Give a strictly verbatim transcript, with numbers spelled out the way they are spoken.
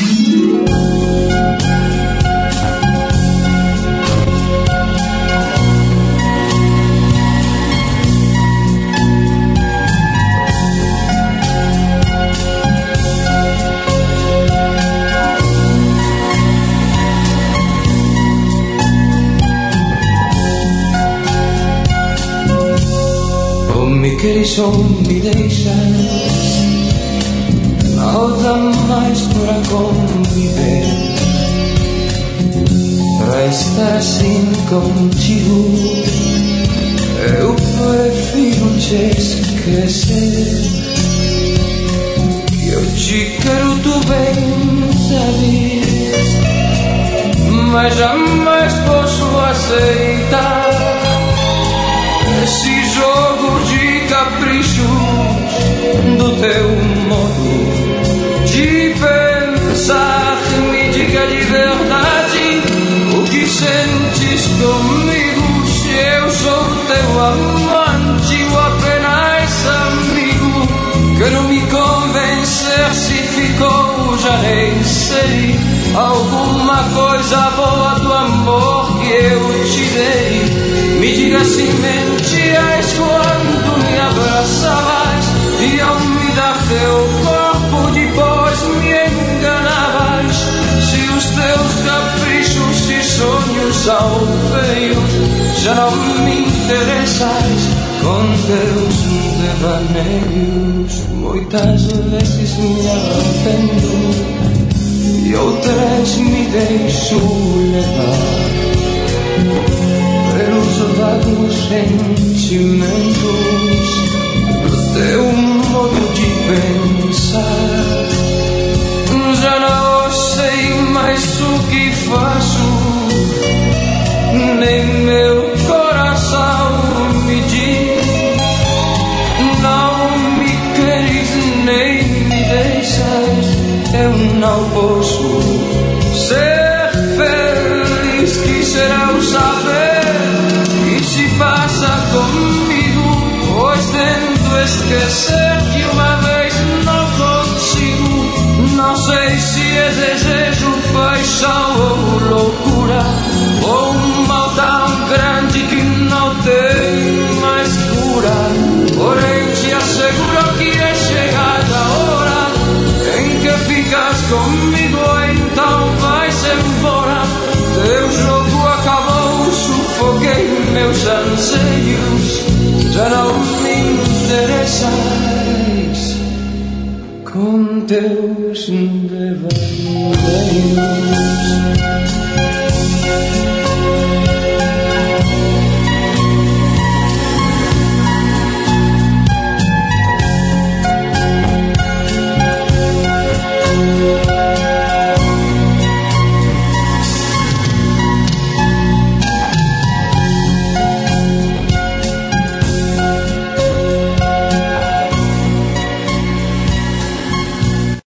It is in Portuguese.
Queres ou me deixas, não dá mais para conviver. Para estar assim contigo, eu prefiro te esquecer. Eu te quero, tu bem sabes, mas jamais posso aceitar esse jogo de caprichos do teu modo de pensar. Me diga de verdade o que sentes comigo, se eu sou teu amante ou apenas amigo. Quero me convencer se ficou, já nem sei, alguma coisa boa do amor que eu te dei. Me diga se mentias quando me abraçavas e ao me dar teu corpo depois me enganavas. Se os teus caprichos e sonhos são feios, já não me interessas com teus devaneios. Muitas vezes me arrependo e outras me deixo levar pelos vagos sentimentos do teu modo de pensar. Já não sei mais o que faço, nem meu coração me diz. Não me queres nem me deixas, eu não posso ser feliz. Quisera saber se passa comigo, pois tento esquecer-te uma vez não consigo. Não sei se é desejo, paixão ou loucura, ou um mal tão grande que não tem mais cura. Porém te asseguro que é chegada a hora em que ficas comigo, então vais embora. Teu jogo acabou, sufoquei meus anseios, já não me interessas com teus devaneios.